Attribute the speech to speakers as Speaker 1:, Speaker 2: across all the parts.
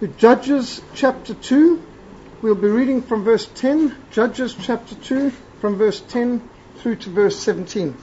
Speaker 1: Judges chapter 2. We'll be reading from verse 10. Judges chapter 2 from verse 10 through to verse 17.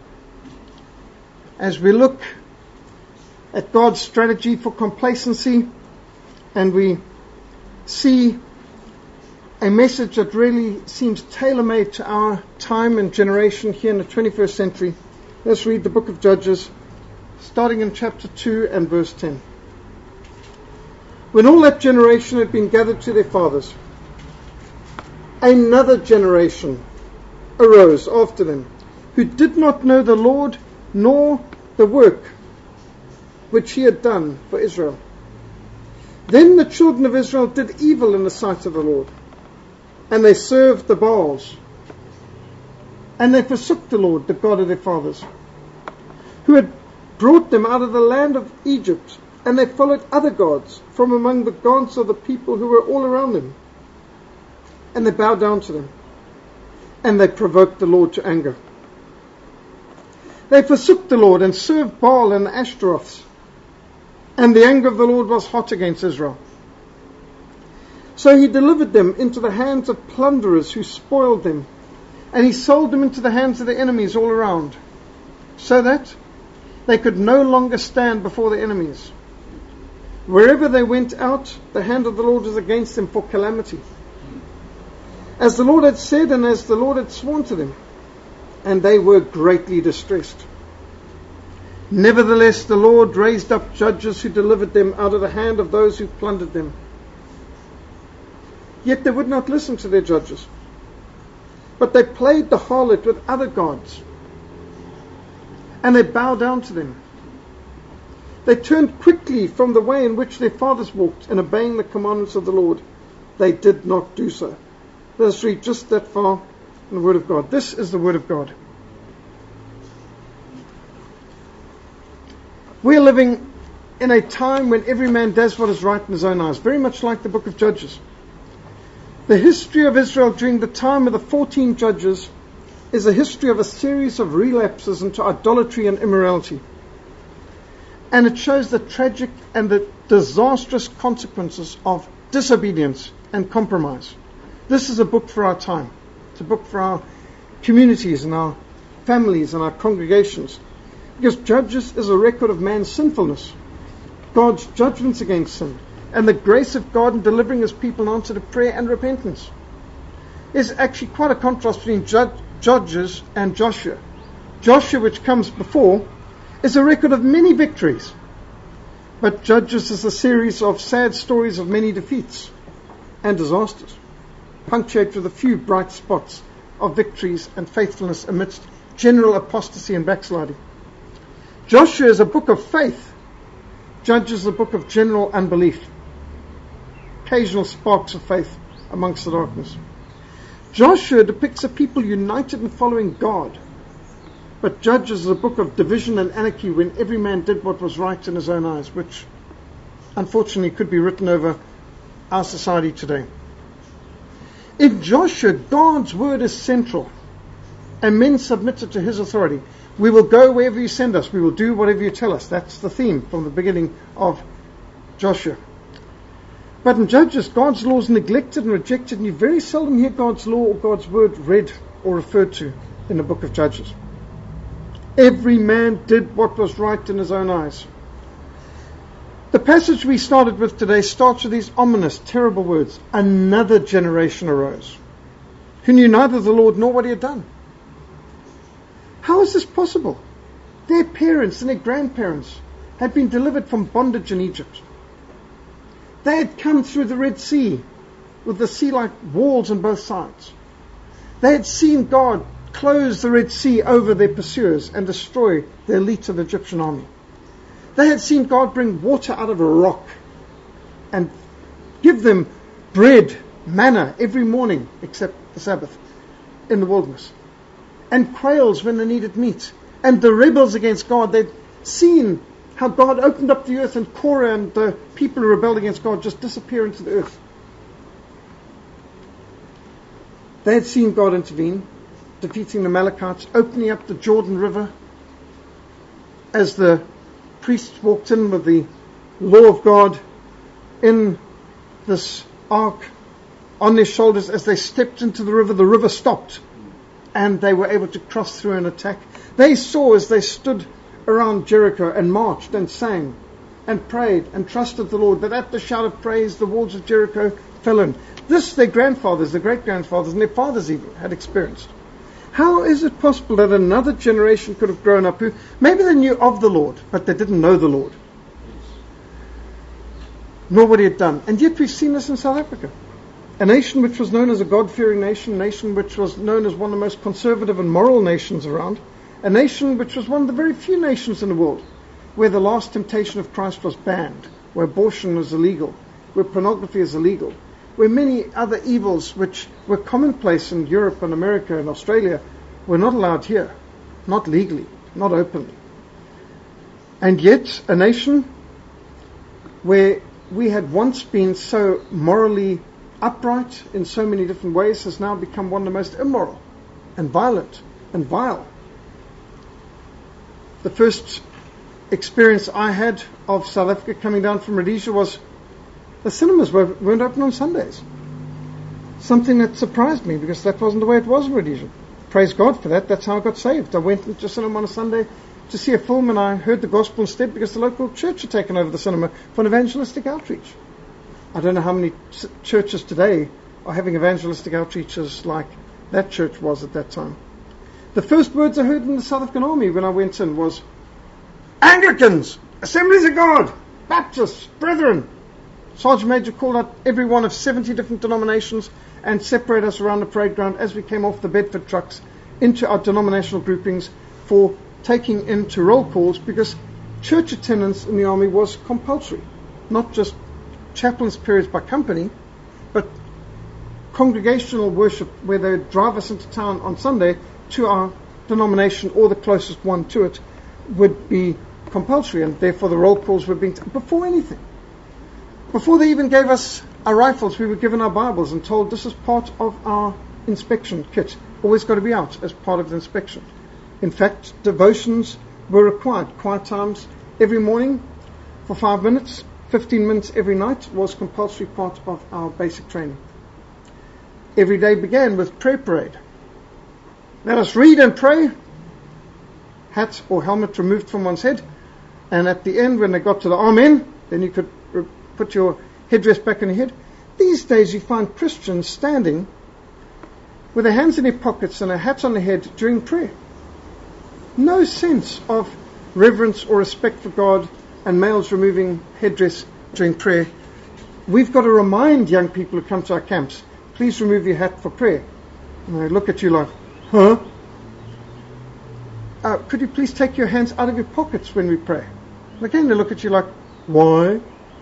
Speaker 1: As we look at God's strategy for complacency, and we see a message that really seems tailor-made to our time and generation here in the 21st century. Let's read the book of Judges, starting in chapter 2 and verse 10. When all that generation had been gathered to their fathers, another generation arose after them, who did not know the Lord nor the work which he had done for Israel. Then the children of Israel did evil in the sight of the Lord, and they served the Baals, and they forsook the Lord, the God of their fathers, who had brought them out of the land of Egypt, and they followed other gods from among the gods of the people who were all around them, and they bowed down to them, and they provoked the Lord to anger. They forsook the Lord and served Baal and the Ashtaroths, and the anger of the Lord was hot against Israel. So he delivered them into the hands of plunderers who spoiled them, and he sold them into the hands of their enemies all around, so that they could no longer stand before their enemies. Wherever they went out, the hand of the Lord was against them for calamity, as the Lord had said and as the Lord had sworn to them, and they were greatly distressed. Nevertheless, the Lord raised up judges who delivered them out of the hand of those who plundered them. Yet they would not listen to their judges, but they played the harlot with other gods, and they bowed down to them. They turned quickly from the way in which their fathers walked, in obeying the commandments of the Lord. They did not do so. Let us read just that far in the Word of God. This is the Word of God. We are living in a time when every man does what is right in his own eyes, very much like the book of Judges. The history of Israel during the time of the 14 judges is a history of a series of relapses into idolatry and immorality. And it shows the tragic and the disastrous consequences of disobedience and compromise. This is a book for our time. It's a book for our communities and our families and our congregations. Because Judges is a record of man's sinfulness, God's judgments against sin, and the grace of God in delivering his people in answer to prayer and repentance. There's actually quite a contrast between Judges and Joshua. Joshua, which comes before, is a record of many victories, but Judges is a series of sad stories of many defeats and disasters, punctuated with a few bright spots of victories and faithfulness amidst general apostasy and backsliding. Joshua is a book of faith. Judges is a book of general unbelief. Occasional sparks of faith amongst the darkness. Joshua depicts a people united in following God, but Judges is a book of division and anarchy when every man did what was right in his own eyes, which unfortunately could be written over our society today. In Joshua, God's word is central, and men submitted to his authority. We will go wherever you send us. We will do whatever you tell us. That's the theme from the beginning of Joshua. But in Judges, God's law is neglected and rejected, and you very seldom hear God's law or God's word read or referred to in the book of Judges. Every man did what was right in his own eyes. The passage we started with today starts with these ominous, terrible words. Another generation arose, who knew neither the Lord nor what he had done. How is this possible? Their parents and their grandparents had been delivered from bondage in Egypt. They had come through the Red Sea with the sea like walls on both sides. They had seen God close the Red Sea over their pursuers and destroy the elite of the Egyptian army. They had seen God bring water out of a rock and give them bread, manna, every morning except the Sabbath in the wilderness, and quails when they needed meat. And the rebels against God, they'd seen how God opened up the earth and Korah and the people who rebelled against God just disappear into the earth. They had seen God intervene, defeating the Amalekites, opening up the Jordan River as the priests walked in with the law of God in this ark on their shoulders. As they stepped into the river stopped, and they were able to cross through and attack. They saw as they stood around Jericho and marched and sang and prayed and trusted the Lord, that at the shout of praise the walls of Jericho fell in. This their grandfathers, their great-grandfathers, and their fathers even had experienced. How is it possible that another generation could have grown up who maybe they knew of the Lord, but they didn't know the Lord, nor what He had done? And yet we've seen this in South Africa. A nation which was known as a God-fearing nation, a nation which was known as one of the most conservative and moral nations around, a nation which was one of the very few nations in the world where the last temptation of Christ was banned, where abortion was illegal, where pornography is illegal, where many other evils which were commonplace in Europe and America and Australia were not allowed here, not legally, not openly. And yet a nation where we had once been so morally upright in so many different ways has now become one of the most immoral and violent and vile. The first experience I had of South Africa coming down from Rhodesia was the cinemas weren't open on Sundays. Something that surprised me, because that wasn't the way it was in Rhodesia. Praise God for that. That's how I got saved. I went into a cinema on a Sunday to see a film, and I heard the gospel instead because the local church had taken over the cinema for an evangelistic outreach. I don't know how many churches today are having evangelistic outreaches like that church was at that time. The first words I heard in the South African Army when I went in was, Anglicans, Assemblies of God, Baptists, Brethren. Sergeant Major called out every one of 70 different denominations and separated us around the parade ground as we came off the Bedford trucks into our denominational groupings for taking into roll calls, because church attendance in the army was compulsory, not just chaplain's periods by company, but congregational worship where they would drive us into town on Sunday to our denomination or the closest one to it would be compulsory, and therefore the roll calls were being before anything. Before they even gave us our rifles, we were given our Bibles and told this is part of our inspection kit. Always got to be out as part of the inspection. In fact, devotions were required. Quiet times every morning for 5 minutes, 15 minutes every night was compulsory part of our basic training. Every day began with prayer parade. Let us read and pray. Hat or helmet removed from one's head. And at the end, when they got to the Amen, then you could put your headdress back in your head. These days you find Christians standing with their hands in their pockets and a hat on their head during prayer. No sense of reverence or respect for God, and males removing headdress during prayer. We've got to remind young people who come to our camps, please remove your hat for prayer. And they look at you like, huh? Could you please take your hands out of your pockets when we pray? And again, they look at you like, why?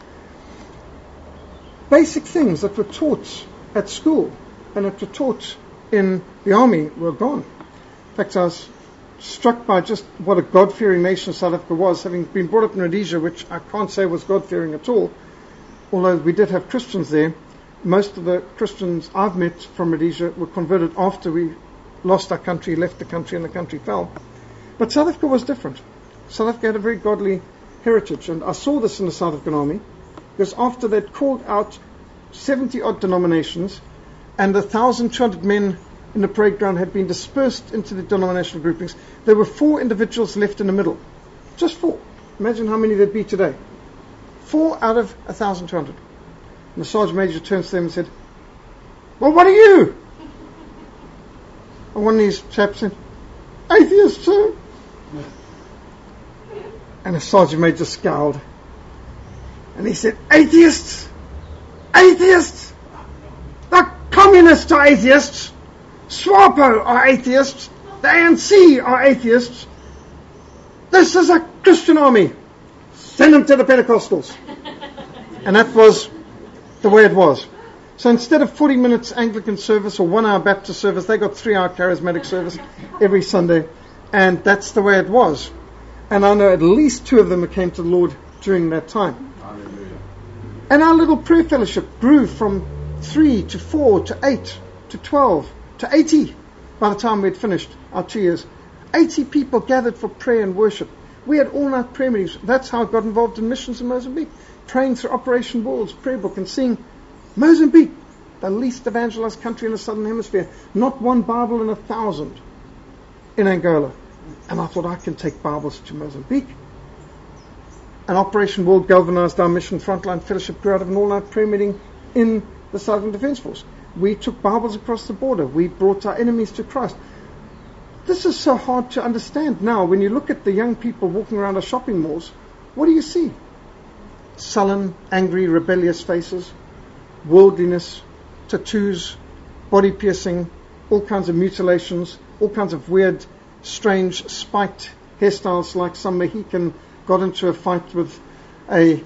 Speaker 1: Basic things that were taught at school and that were taught in the army were gone. In fact, I was struck by just what a God-fearing nation South Africa was, having been brought up in Rhodesia, which I can't say was God-fearing at all, although we did have Christians there. Most of the Christians I've met from Rhodesia were converted after we lost our country, left the country, and the country fell. But South Africa was different. South Africa had a very godly heritage, and I saw this in the South African Army, because after they'd called out 70-odd denominations, and 1,200 men in the parade ground had been dispersed into the denominational groupings, there were 4 individuals left in the middle. Just 4. Imagine how many there'd be today. 4 out of 1,200. And the Sergeant Major turns to them and said, well, what are you? And one of these chaps said, atheists, sir. And the Sergeant Major scowled. And he said, atheists? Atheists? The communists are atheists. SWAPO are atheists. The ANC are atheists. This is a Christian army. Send them to the Pentecostals. And that was the way it was. So instead of 40 minutes Anglican service or 1 hour Baptist service, they got 3-hour charismatic service every Sunday. And that's the way it was. And I know at least 2 of them who came to the Lord during that time. Hallelujah. And our little prayer fellowship grew from 3 to 4 to 8 to 12 to 80 by the time we'd finished our 2 years. 80 people gathered for prayer and worship. We had all-night prayer meetings. That's how I got involved in missions in Mozambique, praying through Operation Walls prayer book and seeing Mozambique, the least evangelized country in the southern hemisphere. Not one Bible in 1,000 in Angola. And I thought, I can take Bibles to Mozambique. And Operation World galvanized our mission. Frontline Fellowship grew out of an all-night prayer meeting in the Southern Defence Force. We took Bibles across the border. We brought our enemies to Christ. This is so hard to understand now. When you look at the young people walking around our shopping malls, what do you see? Sullen, angry, rebellious faces, worldliness, tattoos, body piercing, all kinds of mutilations, all kinds of weird, strange, spiked hairstyles, like some Mohican got into a fight with a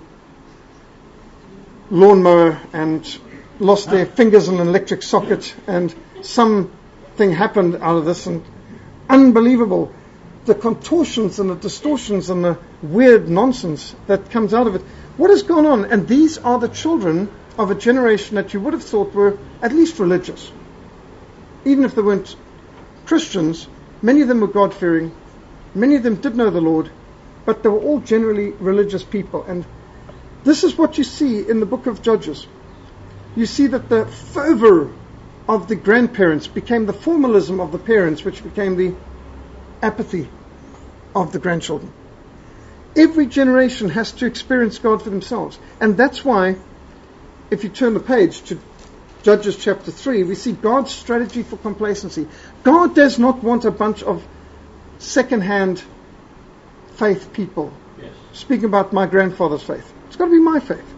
Speaker 1: lawnmower and lost their fingers in an electric socket, and something happened out of this, and unbelievable. The contortions and the distortions and the weird nonsense that comes out of it. What has gone on? And these are the children of a generation that you would have thought were at least religious. Even if they weren't Christians, many of them were God-fearing. Many of them did know the Lord, but they were all generally religious people. And this is what you see in the book of Judges. You see that the fervor of the grandparents became the formalism of the parents, which became the apathy of the grandchildren. Every generation has to experience God for themselves. And that's why, if you turn the page to Judges chapter 3, we see God's strategy for complacency. God does not want a bunch of second-hand faith people.
Speaker 2: Yes.
Speaker 1: Speaking about my grandfather's faith. It's got to be my faith.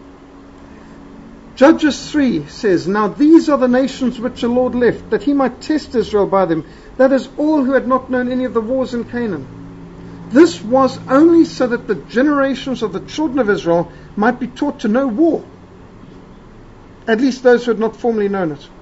Speaker 1: Judges 3 says, "Now these are the nations which the Lord left, that he might test Israel by them. That is, all who had not known any of the wars in Canaan. This was only so that the generations of the children of Israel might be taught to know war. At least those who had not formerly known it."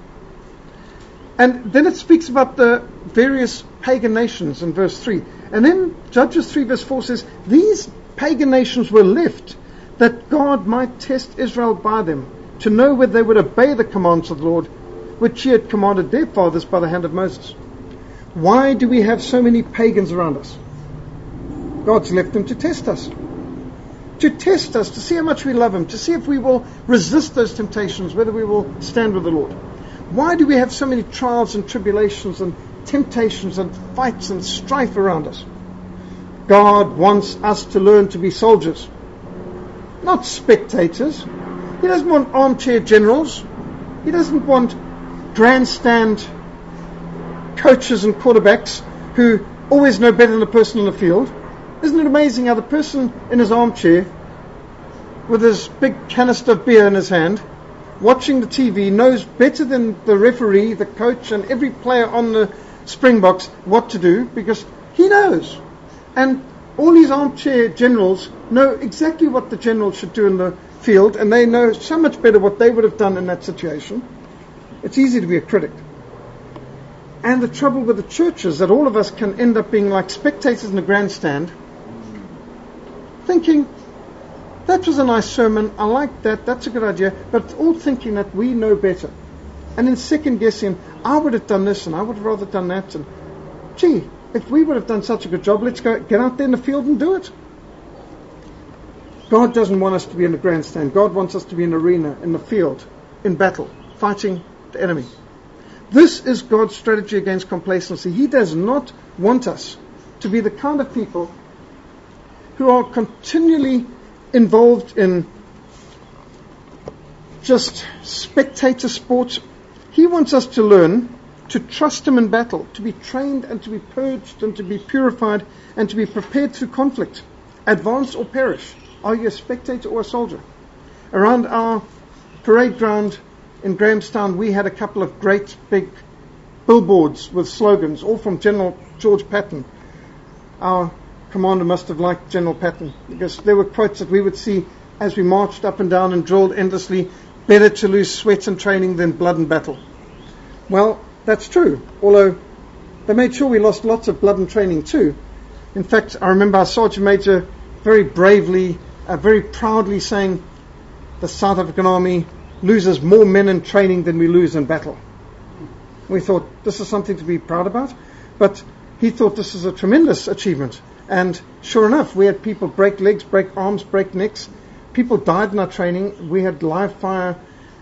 Speaker 1: And then it speaks about the various pagan nations in verse 3. And then Judges 3 verse 4 says, "These pagan nations were left that God might test Israel by them, to know whether they would obey the commands of the Lord, which he had commanded their fathers by the hand of Moses." Why do we have so many pagans around us? God's left them to test us. To test us, to see how much we love him, to see if we will resist those temptations, whether we will stand with the Lord. Why do we have so many trials and tribulations and temptations and fights and strife around us? God wants us to learn to be soldiers, not spectators. He doesn't want armchair generals. He doesn't want grandstand coaches and quarterbacks who always know better than the person in the field. Isn't it amazing how the person in his armchair with his big canister of beer in his hand, watching the TV, knows better than the referee, the coach, and every player on the Springboks what to do, because he knows. And all these armchair generals know exactly what the general should do in the field, and they know so much better what they would have done in that situation. It's easy to be a critic. And the trouble with the church is that all of us can end up being like spectators in the grandstand, thinking, that was a nice sermon, I like that, that's a good idea, but all thinking that we know better. And then second guessing, I would have done this and I would have rather done that, and gee, if we would have done such a good job, let's go get out there in the field and do it. God doesn't want us to be in the grandstand. God wants us to be in the arena, in the field, in battle, fighting the enemy. This is God's strategy against complacency. He does not want us to be the kind of people who are continually involved in just spectator sport. He wants us to learn to trust him in battle, to be trained and to be purged and to be purified and to be prepared through conflict, advance or perish. Are you a spectator or a soldier? Around our parade ground in Grahamstown, we had a couple of great big billboards with slogans, all from General George Patton. Our commander must have liked General Patton, because there were quotes that we would see as we marched up and down and drilled endlessly: better to lose sweat in training than blood in battle. Well, that's true, although they made sure we lost lots of blood in training too. In fact, I remember our Sergeant Major very bravely, very proudly saying, the South African Army loses more men in training than we lose in battle. We thought this is something to be proud about, but he thought this was a tremendous achievement. And sure enough, we had people break legs, break arms, break necks. People died in our training. We had live fire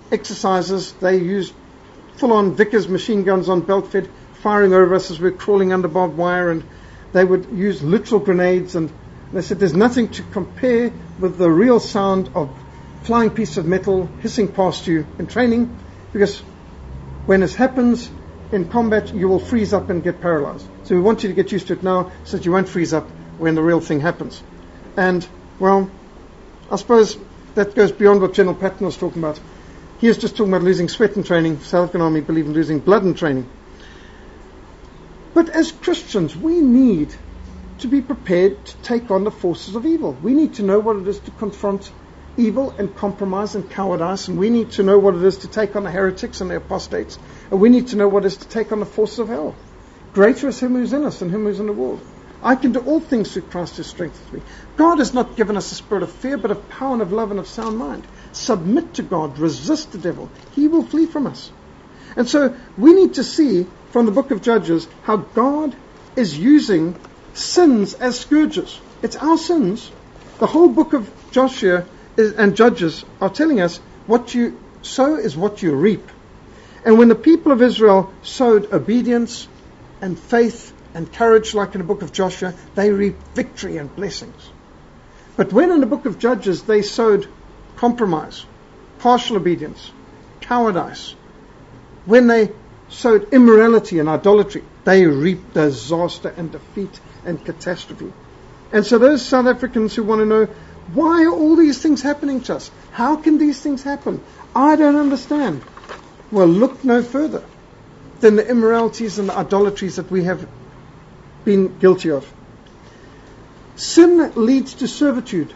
Speaker 1: exercises. They used full-on Vickers machine guns on Beltfed, firing over us as we're crawling under barbed wire, and they would use literal grenades. And they said there's nothing to compare with the real sound of flying piece of metal hissing past you in training, because when this happens in combat, you will freeze up and get paralyzed. So we want you to get used to it now so that you won't freeze up when the real thing happens. And, well, I suppose that goes beyond what General Patton was talking about. He was just talking about losing sweat in training. South African Army believe in losing blood in training. But as Christians, we need to be prepared to take on the forces of evil. We need to know what it is to confront evil and compromise and cowardice, and we need to know what it is to take on the heretics and the apostates, and we need to know what it is to take on the forces of hell. Greater is him who is in us than him who is in the world. I can do all things through Christ who strengthens me. God has not given us a spirit of fear, but of power and of love and of sound mind. Submit to God, resist the devil. He will flee from us. And so we need to see from the book of Judges how God is using sins as scourges. It's our sins. The whole book of Joshua and Judges are telling us what you sow is what you reap. And when the people of Israel sowed obedience and faith and courage, like in the book of Joshua, they reaped victory and blessings. But when in the book of Judges they sowed compromise, partial obedience, cowardice, when they sowed immorality and idolatry, they reaped disaster and defeat and catastrophe. And so those South Africans who want to know, why are all these things happening to us? How can these things happen? I don't understand. Well, look no further than the immoralities and the idolatries that we have been guilty of. Sin leads to servitude.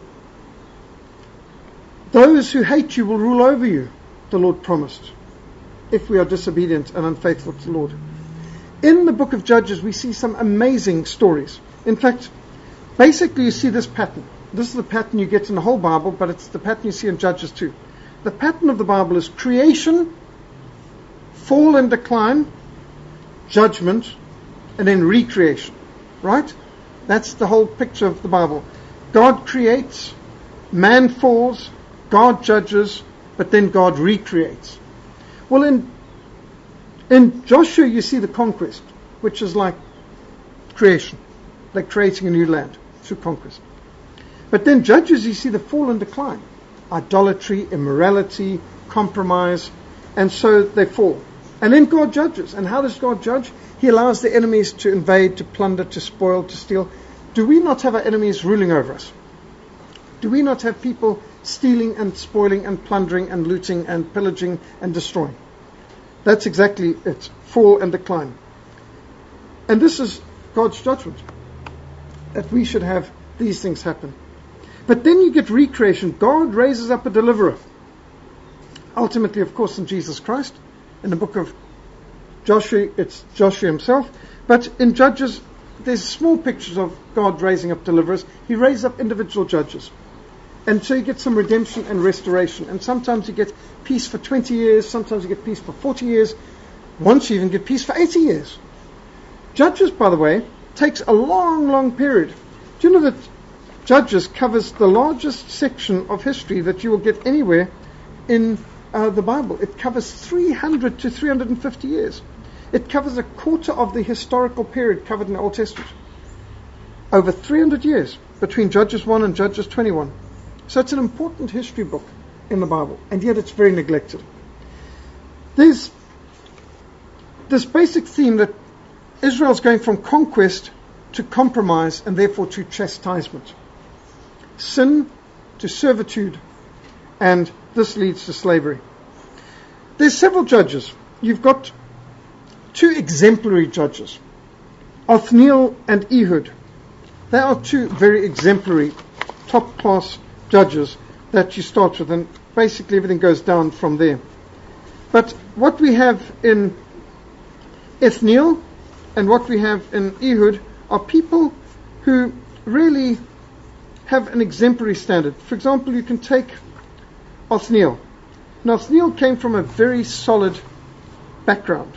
Speaker 1: Those who hate you will rule over you, the Lord promised, if we are disobedient and unfaithful to the Lord. In the book of Judges, we see some amazing stories. In fact, basically you see this pattern. This is the pattern you get in the whole Bible, but it's the pattern you see in Judges too. The pattern of the Bible is creation, fall and decline, judgment, and then recreation. Right? That's the whole picture of the Bible. God creates, man falls, God judges, but then God recreates. Well, in Joshua you see the conquest, which is like creation, like creating a new land through conquest. But then Judges you see the fall and decline, idolatry, immorality, compromise, and so they fall. And then God judges. And how does God judge? He allows the enemies to invade, to plunder, to spoil, to steal. Do we not have our enemies ruling over us? Do we not have people stealing and spoiling and plundering and looting and pillaging and destroying? That's exactly it. Fall and decline. And this is God's judgment, that we should have these things happen. But then you get recreation. God raises up a deliverer. Ultimately, of course, in Jesus Christ. In the book of Joshua, it's Joshua himself. But in Judges, there's small pictures of God raising up deliverers. He raises up individual judges. And so you get some redemption and restoration. And sometimes you get peace for 20 years. Sometimes you get peace for 40 years. Once you even get peace for 80 years. Judges, by the way, takes a long, long period. Do you know that Judges covers the largest section of history that you will get anywhere in the Bible? It covers 300 to 350 years. It covers a quarter of the historical period covered in the Old Testament. Over 300 years between Judges 1 and Judges 21. So it's an important history book in the Bible, and yet it's very neglected. There's this basic theme that Israel's going from conquest to compromise and therefore to chastisement. Sin to servitude, and this leads to slavery. There's several judges. You've got two exemplary judges, Othniel and Ehud. They are two very exemplary, top-class judges that you start with, and basically everything goes down from there. But what we have in Othniel and what we have in Ehud are people who really have an exemplary standard. For example, you can take Othniel. Now, Othniel came from a very solid background.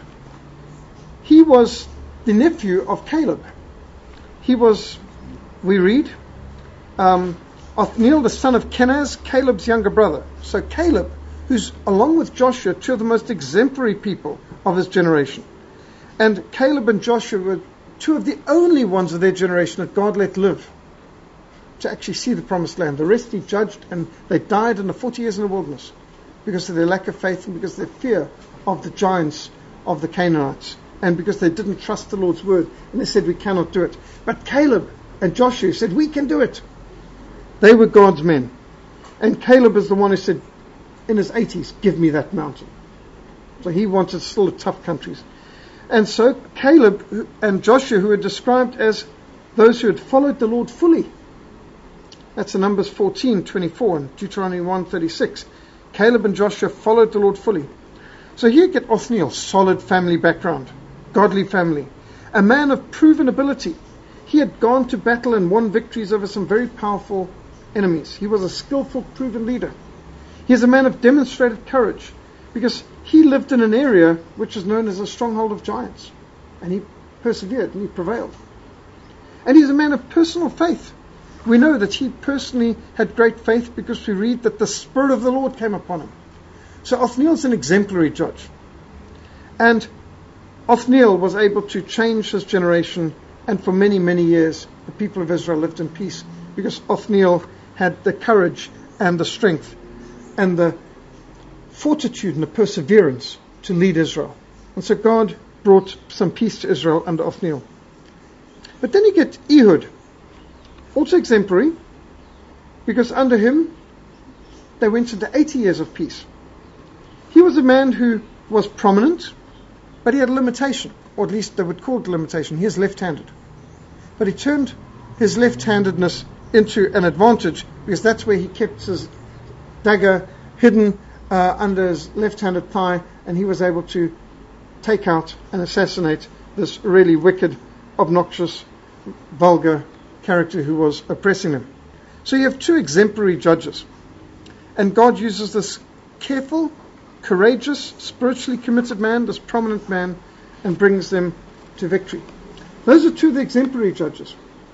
Speaker 1: He was the nephew of Caleb. He was, we read, Othniel, the son of Kenaz, Caleb's younger brother. So Caleb who's, along with Joshua, two of the most exemplary people of his generation. And Caleb and Joshua were two of the only ones of their generation that God let live to actually see the promised land. The rest he judged, and they died in the 40 years in the wilderness because of their lack of faith and because of their fear of the giants of the Canaanites, and because they didn't trust the Lord's word, and they said, we cannot do it. But Caleb and Joshua said, we can do it. They were God's men. And Caleb is the one who said, in his 80s, give me that mountain. So he wanted still the tough countries. And so Caleb and Joshua, who are described as those who had followed the Lord fully. That's in Numbers 14:24 and Deuteronomy 1:36. Caleb and Joshua followed the Lord fully. So here you get Othniel, solid family background, godly family, a man of proven ability. He had gone to battle and won victories over some very powerful enemies. He was a skillful, proven leader. He is a man of demonstrated courage because he lived in an area which is known as a stronghold of giants. And he persevered and he prevailed. And he's a man of personal faith. We know that he personally had great faith because we read that the Spirit of the Lord came upon him. So Othniel's an exemplary judge. And Othniel was able to change his generation, and for many, many years the people of Israel lived in peace because Othniel had the courage and the strength and the fortitude and the perseverance to lead Israel. And so God brought some peace to Israel under Othniel. But then you get Ehud, also exemplary, because under him they went into 80 years of peace. He was a man who was prominent, but he had a limitation, or at least they would call it a limitation. He is left-handed. But he turned his left-handedness into an advantage because that's where he kept his dagger hidden under his left-handed thigh, and he was able to take out and assassinate this really wicked, obnoxious, vulgar character who was oppressing them. So you have two exemplary judges. And God uses this careful, courageous, spiritually committed man, this prominent man, and brings them to victory. Those are two of the exemplary judges.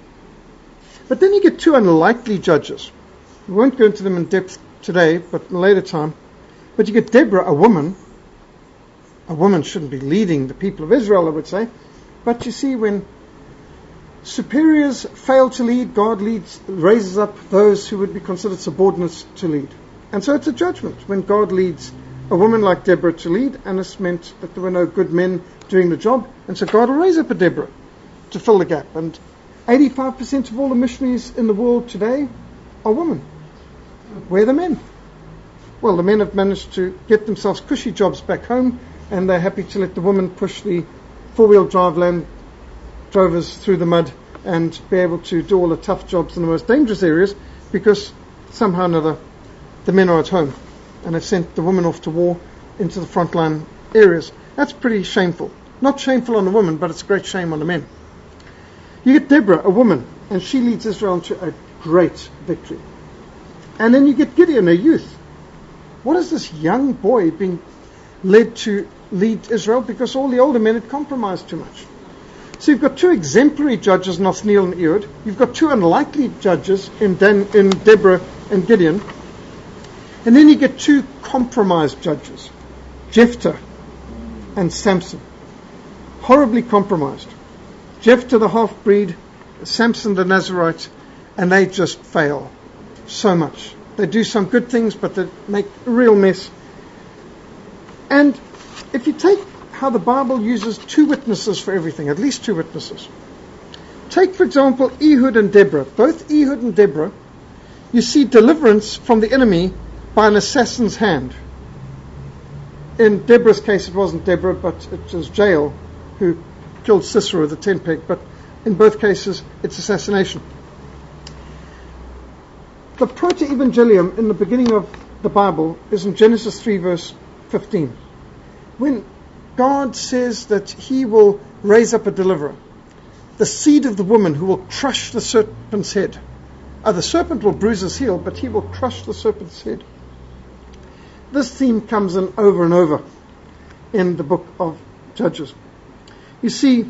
Speaker 1: But then you get two unlikely judges. We won't go into them in depth today, but in a later time. But you get Deborah, a woman. A woman shouldn't be leading the people of Israel, I would say. But you see, when superiors fail to lead, God raises up those who would be considered subordinates to lead. And so it's a judgment when God leads a woman like Deborah to lead, and this meant that there were no good men doing the job, and so God will raise up a Deborah to fill the gap. And 85% of all the missionaries in the world today are women. Where are the men? Well, the men have managed to get themselves cushy jobs back home, and they're happy to let the women push the four-wheel drive Land Rovers through the mud and be able to do all the tough jobs in the most dangerous areas because somehow or another the men are at home and they've sent the women off to war into the frontline areas. That's pretty shameful. Not shameful on the women, but it's a great shame on the men. You get Deborah, a woman, and she leads Israel into a great victory. And then you get Gideon, a youth. What is this young boy being led to lead Israel? Because all the older men had compromised too much. So you've got two exemplary judges in Othniel and Ehud. You've got two unlikely judges in Deborah and Gideon. And then you get two compromised judges, Jephthah and Samson. Horribly compromised. Jephthah the half-breed, Samson the Nazarite, and they just fail so much. They do some good things, but they make a real mess. And if you take how the Bible uses two witnesses for everything, at least two witnesses. Take, for example, Ehud and Deborah. Both Ehud and Deborah, you see deliverance from the enemy by an assassin's hand. In Deborah's case, it wasn't Deborah, but it was Jael who killed Sisera with a tent peg. But in both cases, it's assassination. The proto-evangelium in the beginning of the Bible is in Genesis 3, verse 15. When God says that he will raise up a deliverer, the seed of the woman who will crush the serpent's head. The serpent will bruise his heel, but he will crush the serpent's head. This theme comes in over and over in the book of Judges. You see,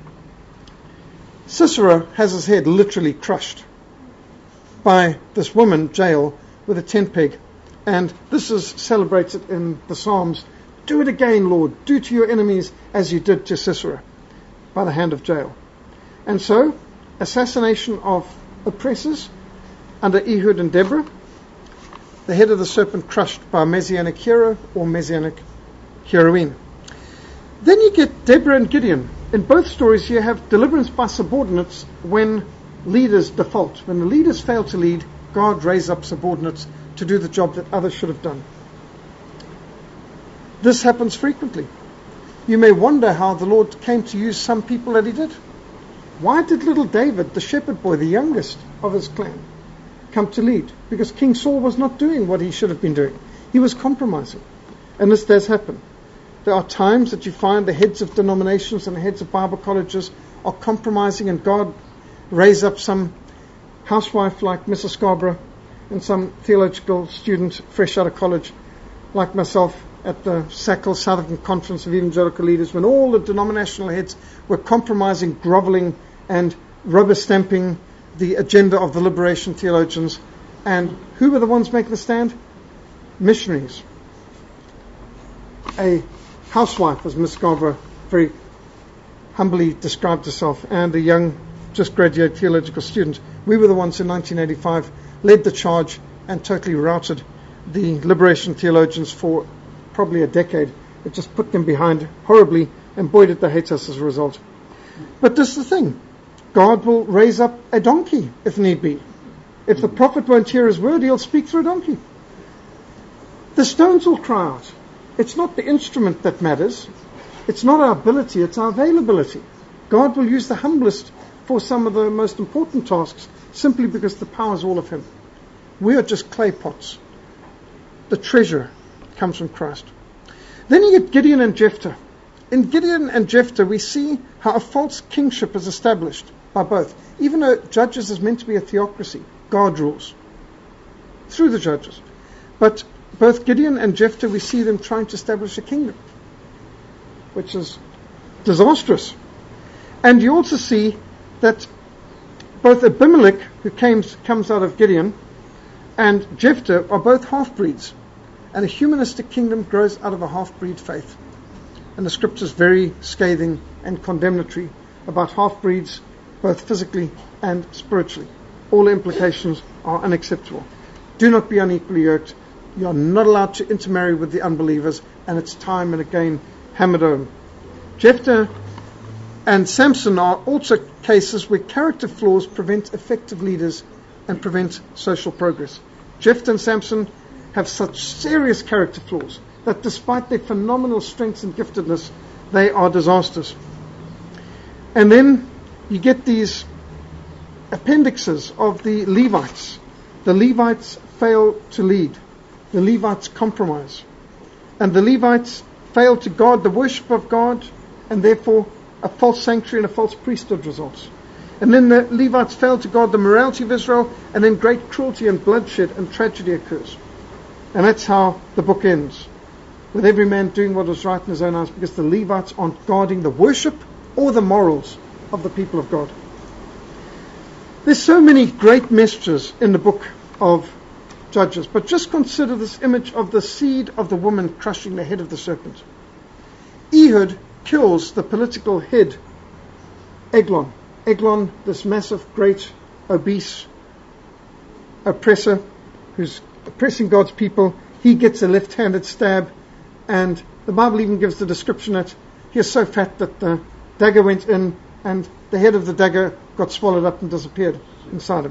Speaker 1: Sisera has his head literally crushed by this woman, Jael, with a tent peg. And this is celebrated in the Psalms. Do it again, Lord. Do to your enemies as you did to Sisera by the hand of Jael. And so, assassination of oppressors under Ehud and Deborah. The head of the serpent crushed by a messianic hero or messianic heroine. Then you get Deborah and Gideon. In both stories you have deliverance by subordinates when leaders default. When the leaders fail to lead, God raises up subordinates to do the job that others should have done. This happens frequently. You may wonder how the Lord came to use some people that he did. Why did little David, the shepherd boy, the youngest of his clan, come to lead? Because King Saul was not doing what he should have been doing. He was compromising. And this does happen. There are times that you find the heads of denominations and the heads of Bible colleges are compromising, and God raise up some housewife like Mrs. Scarborough and some theological student fresh out of college like myself at the SACL, South African Conference of Evangelical Leaders, when all the denominational heads were compromising, groveling and rubber stamping the agenda of the liberation theologians. And who were the ones making the stand? Missionaries. A housewife, as Miss Scarborough very humbly described herself, and a young, just graduated theological student. We were the ones in 1985 led the charge and totally routed the liberation theologians for probably a decade. It just put them behind horribly, and boy did they hate us as a result. But this is the thing. God will raise up a donkey if need be. If the prophet won't hear his word, he'll speak through a donkey. The stones will cry out. It's not the instrument that matters. It's not our ability, it's our availability. God will use the humblest for some of the most important tasks simply because the power is all of him. We are just clay pots. The treasure comes from Christ. Then you get Gideon and Jephthah. In Gideon and Jephthah we see how a false kingship is established by both. Even though Judges is meant to be a theocracy, God rules through the judges. But both Gideon and Jephthah, we see them trying to establish a kingdom, which is disastrous. And you also see that both Abimelech, who comes out of Gideon, and Jephthah are both half-breeds. And a humanistic kingdom grows out of a half-breed faith. And the scripture is very scathing and condemnatory about half-breeds, both physically and spiritually. All the implications are unacceptable. Do not be unequally yoked. You are not allowed to intermarry with the unbelievers, and it's time and again hammered home. Jephthah and Samson are also cases where character flaws prevent effective leaders and prevent social progress. Jephthah and Samson have such serious character flaws that despite their phenomenal strengths and giftedness, they are disasters. And then you get these appendixes of the Levites. The Levites fail to lead. The Levites compromise. And the Levites fail to guard the worship of God, and therefore a false sanctuary and a false priesthood results. And then the Levites fail to guard the morality of Israel, and then great cruelty and bloodshed and tragedy occurs. And that's how the book ends, with every man doing what was right in his own eyes, because the Levites aren't guarding the worship or the morals of the people of God. There's so many great messages in the book of Judges, but just consider this image of the seed of the woman crushing the head of the serpent. Ehud kills the political head, Eglon. Eglon, this massive, great, obese oppressor who's oppressing God's people, he gets a left-handed stab, and the Bible even gives the description that he is so fat that the dagger went in and the head of the dagger got swallowed up and disappeared inside him.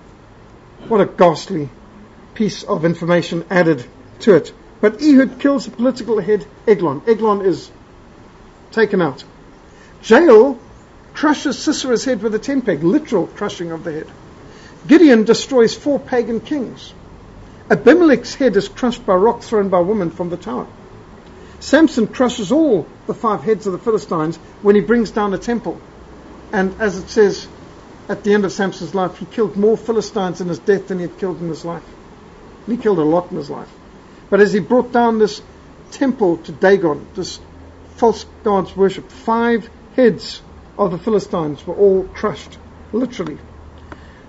Speaker 1: What a ghastly piece of information added to it. But Ehud kills the political head, Eglon. Eglon is taken out. Jael crushes Sisera's head with a tent peg, literal crushing of the head. Gideon destroys 4 pagan kings. Abimelech's head is crushed by a rock thrown by a woman from the tower. Samson crushes all the 5 heads of the Philistines when he brings down a temple. And as it says at the end of Samson's life, he killed more Philistines in his death than he had killed in his life. He killed a lot in his life. But as he brought down this temple to Dagon, this false god's worship, 5 heads of the Philistines were all crushed, literally.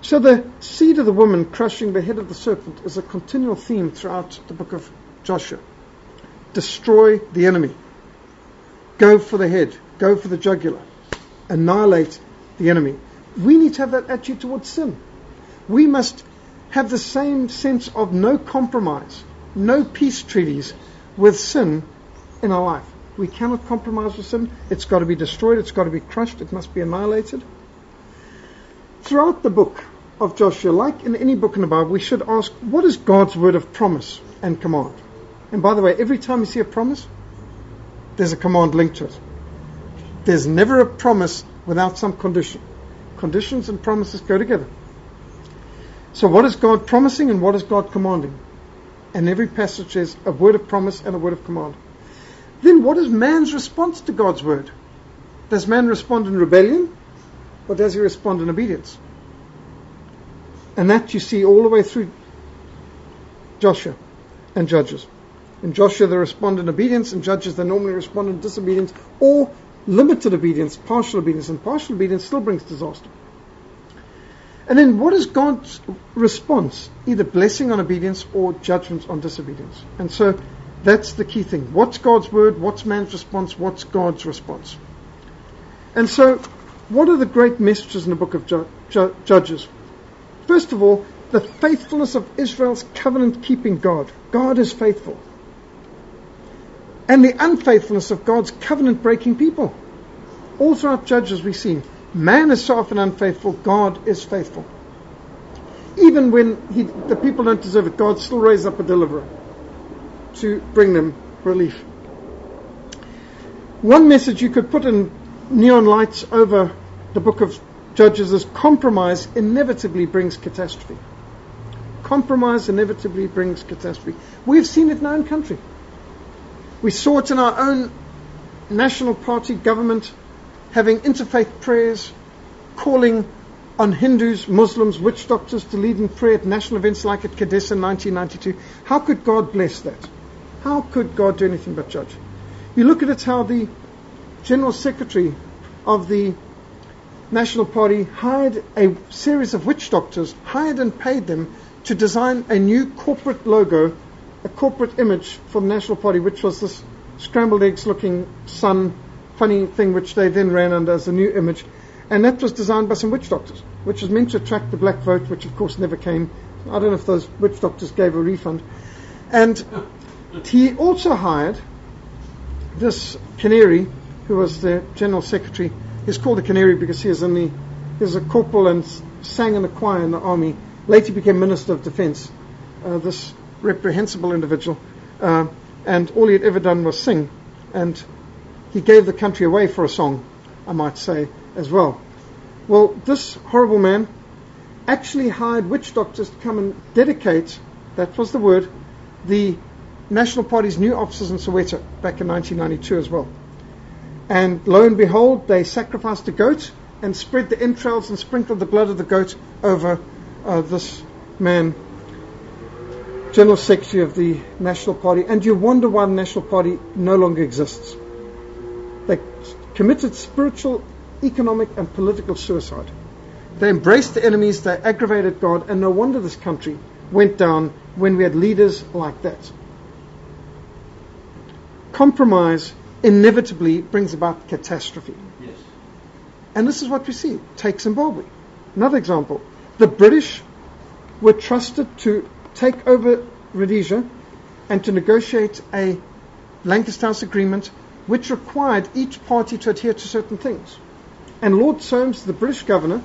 Speaker 1: So the seed of the woman crushing the head of the serpent is a continual theme throughout the book of Joshua. Destroy the enemy. Go for the head. Go for the jugular. Annihilate the enemy. We need to have that attitude towards sin. We must have the same sense of no compromise, no peace treaties with sin in our life. We cannot compromise with sin. It's got to be destroyed. It's got to be crushed. It must be annihilated. Throughout the book of Joshua, like in any book in the Bible, we should ask, what is God's word of promise and command? And by the way, every time you see a promise, there's a command linked to it. There's never a promise without some condition. Conditions and promises go together. So what is God promising and what is God commanding? And every passage is a word of promise and a word of command. Then what is man's response to God's word? Does man respond in rebellion or does he respond in obedience? And that you see all the way through Joshua and Judges. In Joshua they respond in obedience, in Judges they normally respond in disobedience or limited obedience, partial obedience, and partial obedience still brings disaster. And then what is God's response? Either blessing on obedience or judgment on disobedience. And so that's the key thing. What's God's word? What's man's response? What's God's response? And so what are the great messages in the book of Judges? First of all, the faithfulness of Israel's covenant-keeping God. God is faithful. And the unfaithfulness of God's covenant-breaking people. All throughout Judges we see man is so often unfaithful, God is faithful. Even when the people don't deserve it, God still raises up a deliverer to bring them relief. One message you could put in neon lights over the book of Judges is compromise inevitably brings catastrophe. Compromise inevitably brings catastrophe. We've seen it in our own country. We saw it in our own national party government having interfaith prayers, calling on Hindus, Muslims, witch doctors to lead in prayer at national events like at Kadesa in 1992. How could God bless that? How could God do anything but judge? You look at it how the General Secretary of the National Party hired a series of witch doctors, hired and paid them to design a new corporate logo, a corporate image for the National Party, which was this scrambled eggs looking sun, funny thing which they then ran under as a new image. And that was designed by some witch doctors, which was meant to attract the black vote, which of course never came. I don't know if those witch doctors gave a refund. And he also hired this canary, who was the General Secretary. He's called a canary because he was a corporal and sang in the choir in the army. Later became Minister of Defence, this reprehensible individual. And all he had ever done was sing. And he gave the country away for a song, I might say, as well. Well, this horrible man actually hired witch doctors to come and dedicate, that was the word, the National Party's new offices in Soweto back in 1992 as well. And lo and behold, they sacrificed a goat and spread the entrails and sprinkled the blood of the goat over this man, General Secretary of the National Party. And you wonder why the National Party no longer exists. They committed spiritual, economic and political suicide. They embraced the enemies, they aggravated God, and no wonder this country went down when we had leaders like that. Compromise inevitably brings about catastrophe.
Speaker 2: Yes.
Speaker 1: And this is what we see. Take Zimbabwe. Another example. The British were trusted to take over Rhodesia and to negotiate a Lancaster House agreement which required each party to adhere to certain things. And Lord Soames, the British governor,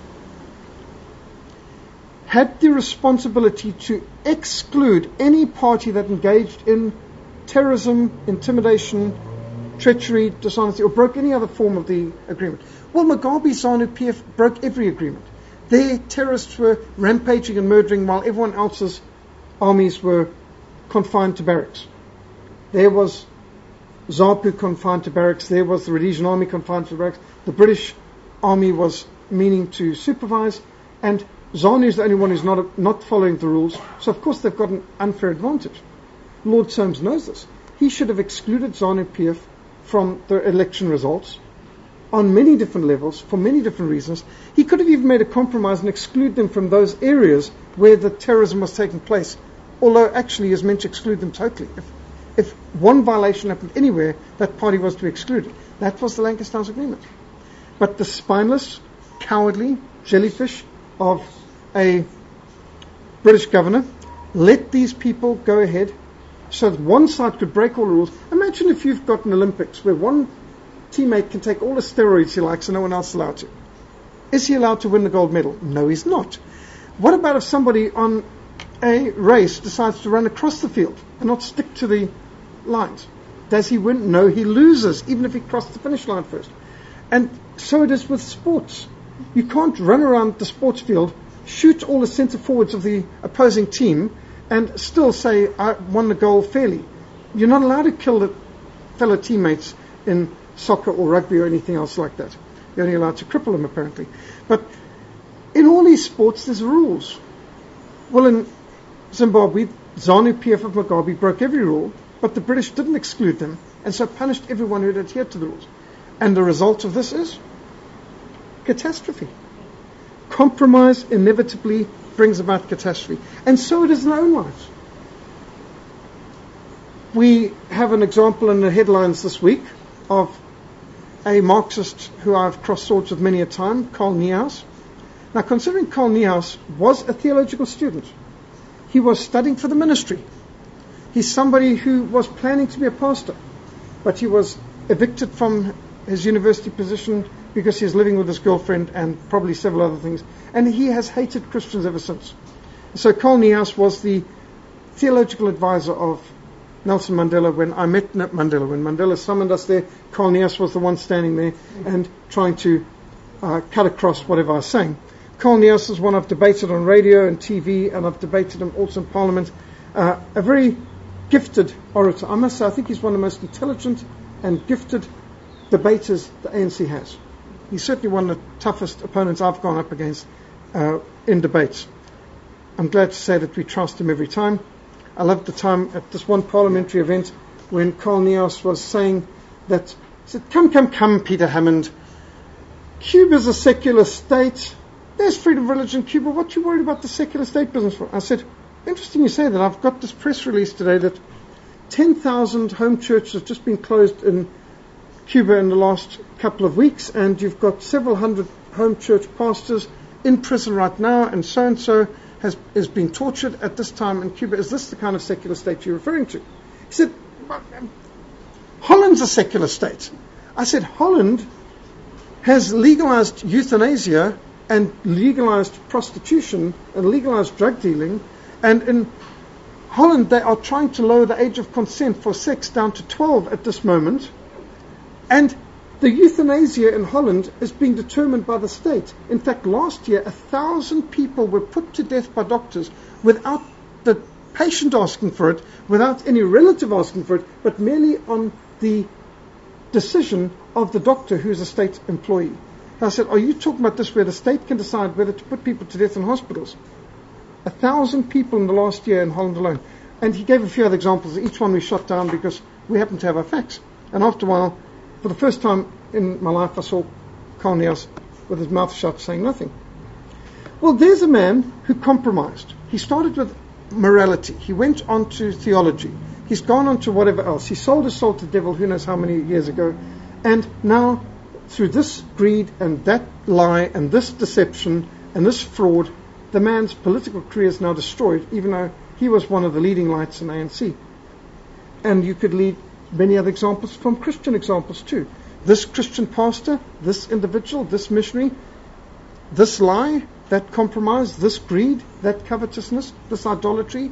Speaker 1: had the responsibility to exclude any party that engaged in terrorism, intimidation, treachery, dishonesty, or broke any other form of the agreement. Well, Mugabe, ZANU-PF broke every agreement. Their terrorists were rampaging and murdering while everyone else's armies were confined to barracks. There was ZAPU confined to barracks. There was the Rhodesian army confined to barracks. The British army was meaning to supervise, and ZANU is the only one who's not following the rules. So of course they've got an unfair advantage. Lord Soames knows this. He should have excluded ZANU-PF from the election results on many different levels, for many different reasons. He could have even made a compromise and exclude them from those areas where the terrorism was taking place, although actually he is meant to exclude them totally. If one violation happened anywhere, that party was to be excluded. That was the Lancaster House Agreement. But the spineless, cowardly jellyfish of a British governor let these people go ahead so that one side could break all the rules. Imagine if you've got an Olympics where one teammate can take all the steroids he likes and no one else is allowed to. Is he allowed to win the gold medal? No, he's not. What about if somebody on a race decides to run across the field and not stick to the lines? Does he win? No, he loses, even if he crossed the finish line first. And so it is with sports. You can't run around the sports field, shoot all the centre forwards of the opposing team, and still say, I won the goal fairly. You're not allowed to kill the fellow teammates in soccer or rugby or anything else like that. You're only allowed to cripple them, apparently. But in all these sports, there's rules. Well, in Zimbabwe, ZANU-PF of Mugabe broke every rule, but the British didn't exclude them, and so punished everyone who had adhered to the rules. And the result of this is catastrophe. Compromise inevitably brings about catastrophe. And so it is in our own lives. We have an example in the headlines this week of a Marxist who I've crossed swords with many a time, Karl Niehaus. Now, considering Karl Niehaus was a theological student, he was studying for the ministry. He's somebody who was planning to be a pastor, but he was evicted from his university position because he was living with his girlfriend and probably several other things. And he has hated Christians ever since. So Karl Niehaus was the theological advisor of Nelson Mandela when I met Mandela. When Mandela summoned us there, Karl Niehaus was the one standing there and trying to cut across whatever I was saying. Karl Niehaus is one I've debated on radio and TV, and I've debated him also in Parliament. A very gifted orator. I must say, I think he's one of the most intelligent and gifted debaters the ANC has. He's certainly one of the toughest opponents I've gone up against in debates. I'm glad to say that we trust him every time. I loved the time at this one parliamentary event when Karl Niehaus was saying that, he said, come, Peter Hammond. Cuba's a secular state. There's freedom of religion in Cuba. What are you worried about the secular state business for? I said, interesting you say that. I've got this press release today that 10,000 home churches have just been closed in Cuba in the last couple of weeks, and you've got several hundred home church pastors in prison right now, and so is being tortured at this time in Cuba. Is this the kind of secular state you're referring to? He said, Holland's a secular state. I said, Holland has legalized euthanasia and legalized prostitution and legalized drug dealing, and in Holland they are trying to lower the age of consent for sex down to 12 at this moment, and the euthanasia in Holland is being determined by the state. In fact, last year 1,000 people were put to death by doctors without the patient asking for it, without any relative asking for it, but merely on the decision of the doctor who is a state employee. I said, are you talking about this where the state can decide whether to put people to death in hospitals? 1,000 people in the last year in Holland alone. And he gave a few other examples. Each one we shot down because we happen to have our facts. And after a while, for the first time in my life, I saw Karl Niehaus with his mouth shut saying nothing. Well, there's a man who compromised. He started with morality. He went on to theology. He's gone on to whatever else. He sold his soul to the devil who knows how many years ago. And now, through this greed and that lie and this deception and this fraud, the man's political career is now destroyed, even though he was one of the leading lights in ANC. And you could lead many other examples from Christian examples too. This Christian pastor, this individual, this missionary, this lie, that compromise, this greed, that covetousness, this idolatry.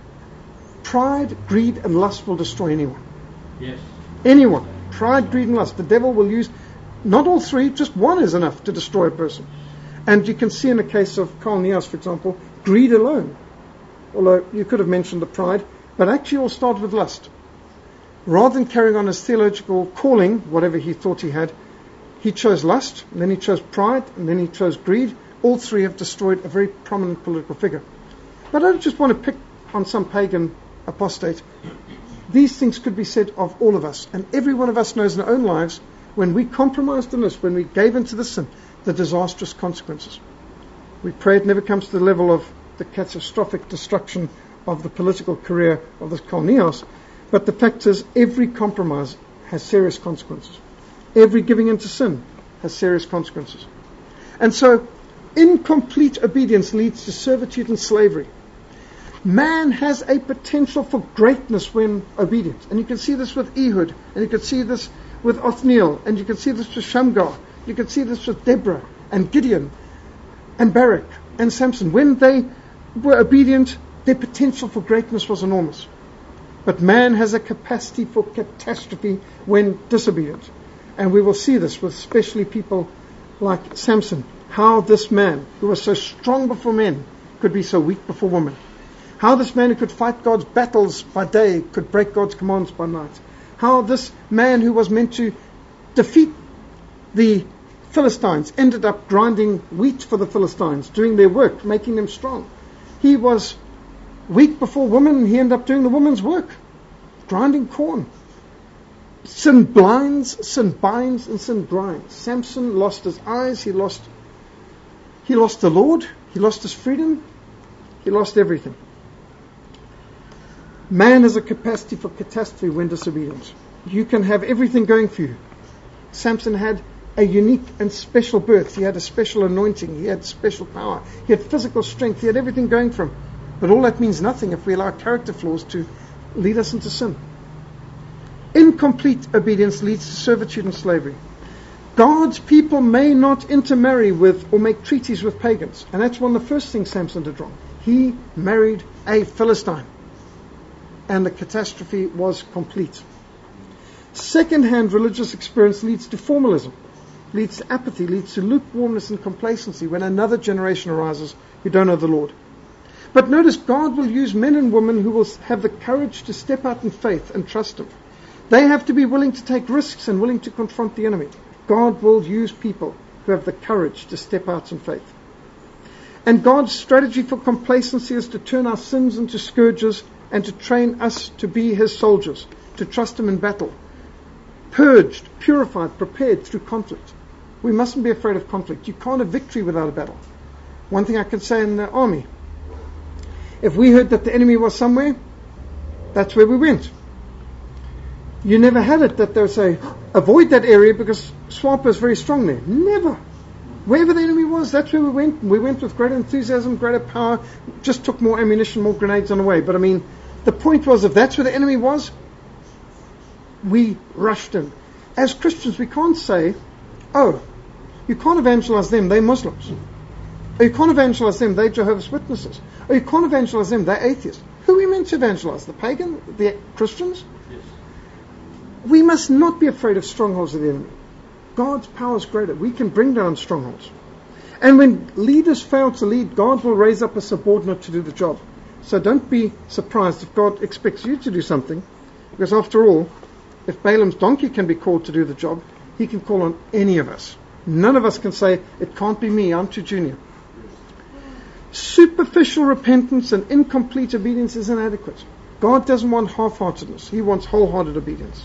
Speaker 1: Pride, greed, and lust will destroy anyone.
Speaker 2: Yes.
Speaker 1: Anyone. Pride, greed, and lust. The devil will use not all three, just one is enough to destroy a person. And you can see in the case of Karl Niehaus, for example, greed alone. Although you could have mentioned the pride, but actually all started with lust. Rather than carrying on his theological calling, whatever he thought he had, he chose lust, and then he chose pride, and then he chose greed. All three have destroyed a very prominent political figure. But I don't just want to pick on some pagan apostate. These things could be said of all of us, and every one of us knows in our own lives when we compromised in this, when we gave into the sin, the disastrous consequences. We pray it never comes to the level of the catastrophic destruction of the political career of this Kolneos, but the fact is every compromise has serious consequences. Every giving into sin has serious consequences. And so incomplete obedience leads to servitude and slavery. Man has a potential for greatness when obedient. And you can see this with Ehud, and you can see this with Othniel, and you can see this with Shamgar, you can see this with Deborah and Gideon and Barak and Samson. When they were obedient, their potential for greatness was enormous. But man has a capacity for catastrophe when disobedient. And we will see this with especially people like Samson, how this man who was so strong before men could be so weak before women. How this man who could fight God's battles by day could break God's commands by night. How this man who was meant to defeat the Philistines ended up grinding wheat for the Philistines, doing their work, making them strong. He was weak before women, he ended up doing the woman's work, grinding corn. Sin blinds, sin binds, and sin grinds. Samson lost his eyes, he lost the Lord, he lost his freedom, he lost everything. Man has a capacity for catastrophe when disobedient. You can have everything going for you. Samson had a unique and special birth. He had a special anointing. He had special power. He had physical strength. He had everything going for him. But all that means nothing if we allow character flaws to lead us into sin. Incomplete obedience leads to servitude and slavery. God's people may not intermarry with or make treaties with pagans. And that's one of the first things Samson did wrong. He married a Philistine. And the catastrophe was complete. Second-hand religious experience leads to formalism, leads to apathy, leads to lukewarmness and complacency when another generation arises who don't know the Lord. But notice, God will use men and women who will have the courage to step out in faith and trust Him. They have to be willing to take risks and willing to confront the enemy. God will use people who have the courage to step out in faith. And God's strategy for complacency is to turn our sins into scourges and to train us to be His soldiers, to trust Him in battle, purged, purified, prepared through conflict. We mustn't be afraid of conflict. You can't have victory without a battle. One thing I can say in the army, if we heard that the enemy was somewhere, that's where we went. You never had it that they would say, avoid that area because SWAPO is very strong there. Never. Wherever the enemy was, that's where we went. We went with greater enthusiasm, greater power, just took more ammunition, more grenades on the way. But I mean, the point was, if that's where the enemy was, we rushed in. As Christians, we can't say, oh, you can't evangelize them, they're Muslims. Or you can't evangelize them, they're Jehovah's Witnesses. Or you can't evangelize them, they're atheists. Who are we meant to evangelize? The pagan? The Christians? Yes. We must not be afraid of strongholds of the enemy. God's power is greater. We can bring down strongholds. And when leaders fail to lead, God will raise up a subordinate to do the job. So don't be surprised if God expects you to do something, because after all, if Balaam's donkey can be called to do the job, he can call on any of us. None of us can say, it can't be me, I'm too junior. Superficial repentance and incomplete obedience is inadequate. God doesn't want half-heartedness. He wants wholehearted obedience.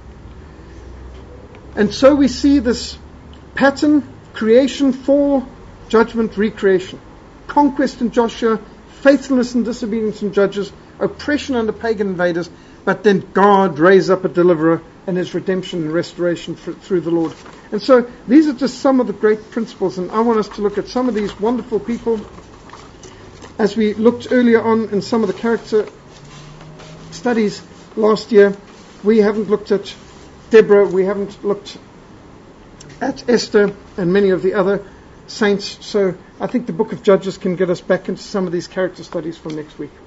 Speaker 1: And so we see this pattern: creation, fall, judgment, recreation. Conquest in Joshua, faithfulness and disobedience in Judges, oppression under pagan invaders, but then God raised up a deliverer and His redemption and restoration through the Lord. And so these are just some of the great principles, and I want us to look at some of these wonderful people. As we looked earlier on in some of the character studies last year, we haven't looked at Deborah, we haven't looked at Esther and many of the other saints. So I think the book of Judges can get us back into some of these character studies from next week.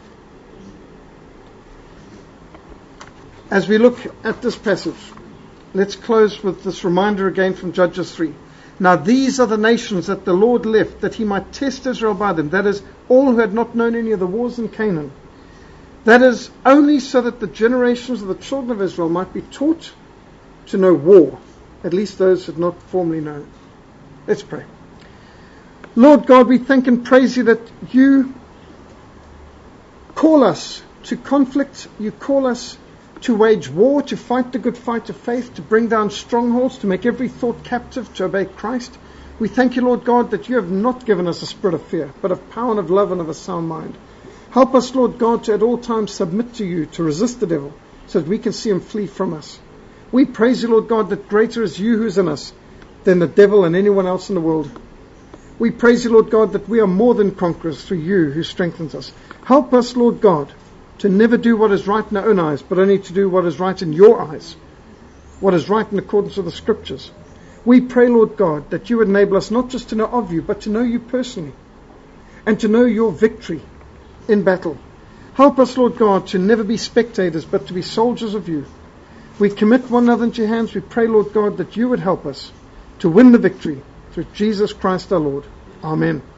Speaker 1: As we look at this passage, let's close with this reminder again from Judges 3. Now these are the nations that the Lord left, that He might test Israel by them. That is, all who had not known any of the wars in Canaan. That is, only so that the generations of the children of Israel might be taught to know war, at least those who had not formerly known. Let's pray. Lord God, we thank and praise You that You call us to conflict. You call us to wage war, to fight the good fight of faith, to bring down strongholds, to make every thought captive, to obey Christ. We thank you, Lord God, that you have not given us a spirit of fear, but of power and of love and of a sound mind. Help us, Lord God, to at all times submit to you, to resist the devil, so that we can see him flee from us. We praise you, Lord God, that greater is you who is in us than the devil and anyone else in the world. We praise you, Lord God, that we are more than conquerors through you who strengthens us. Help us, Lord God, to never do what is right in our own eyes, but only to do what is right in your eyes, what is right in accordance with the Scriptures. We pray, Lord God, that you would enable us not just to know of you, but to know you personally, and to know your victory in battle. Help us, Lord God, to never be spectators, but to be soldiers of you. We commit one another into your hands. We pray, Lord God, that you would help us to win the victory through Jesus Christ our Lord. Amen.